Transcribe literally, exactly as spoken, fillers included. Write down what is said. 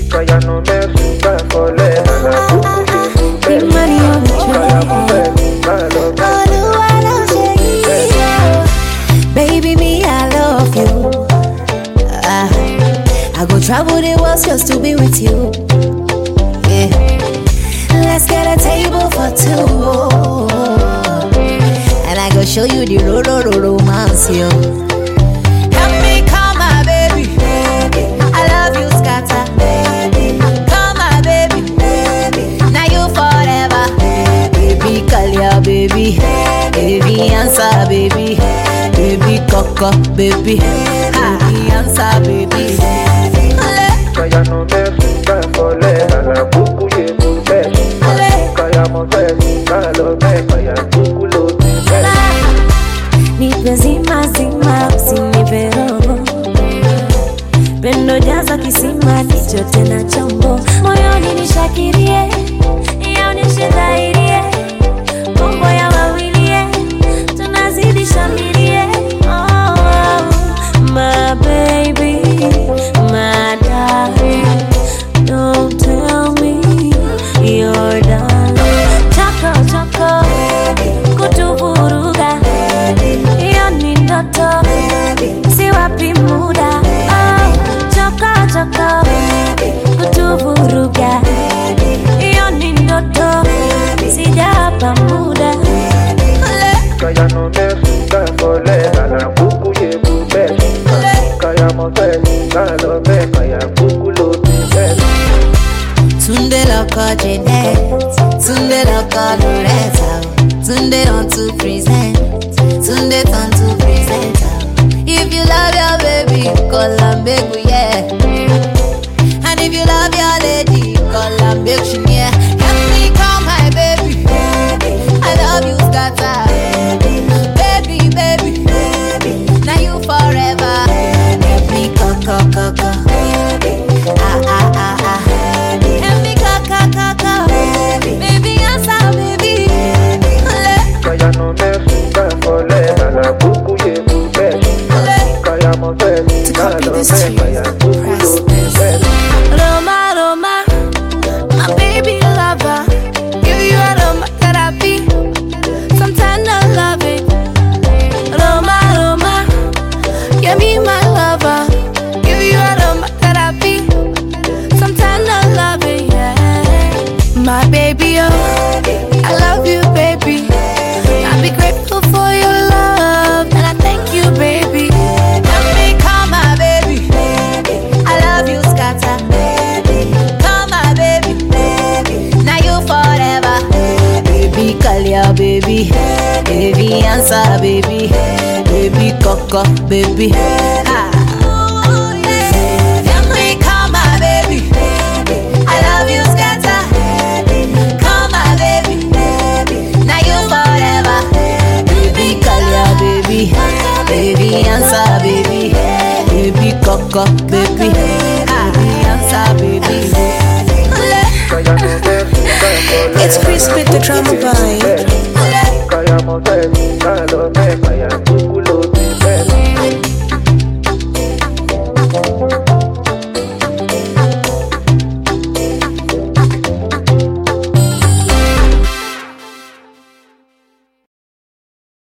Kaya no me suba cole la Big money on the train. Baby, me, I love you. Uh, I go travel the world just to be with you. Yeah. Let's get a table for two. And I go show you the ro ro ro romance, yo. Help me call my baby. I love you, scatter. Call my baby. Now you forever. Baby, call your baby. Baby, answer, baby. Baby, coco, baby. Baby, answer, baby. Kaya no me suba cole la buku ye mube. Kaya mo se suba lo me kaya buku lo mube. Nipe zima zima usinipe roho. Pendo jaza kisima nicho tena chombo. Moyoni nishakirie, yaoneshe dhairie. Mambo ya wawilie, tunazidi shamirie. Oh, my baby, my darling. Don't tell me you're done. Chako chako, kutuvuruga. Iyo ni ndoto, si wapi muda. Oh, choko choko, kutuvuruga. Iyo ni ndoto, sijapa muda. Kaya no me suba cole la buku ye mube. Kaya mo se suba lo me kaya buku lo mube. Tunde loko Janet, Tunde loko Loretta, Tunde on to present, Tunde on to present. If you love your baby, call her make we yeah. And if you love your lady, call her make she near. Help me call my baby, I love you scatter. Baby, baby, now you forever. Help me coco coco, ah ah ah ah. Help me coco coco, baby answer baby. Kaya no me suba cole la buku ye mube. Kaya mo se suba lo me kaya buku lo mube. Roma, Roma, my baby lover. Give you a Roma that I be. Sometimes I love it. Roma, Roma, give me my lover. Give you a Roma that I be. Sometimes I love it, yeah. My baby, oh, I love you, baby. I'll be grateful for your love, and I thank you, baby. Help me call my baby. I love you, scatter. Call my baby. Now you forever. Baby, call your baby. Baby, answer, baby. Baby, coco, baby. Ah. Help me call my baby. I love you, scatter. Call my baby. Now you forever. Baby, call your baby. Baby, answer, baby. Baby, coco, baby. Ah, answer, baby. Kaya no me suba cole It's Chris with the drama vibe. Kaya mo se suba lo me kaya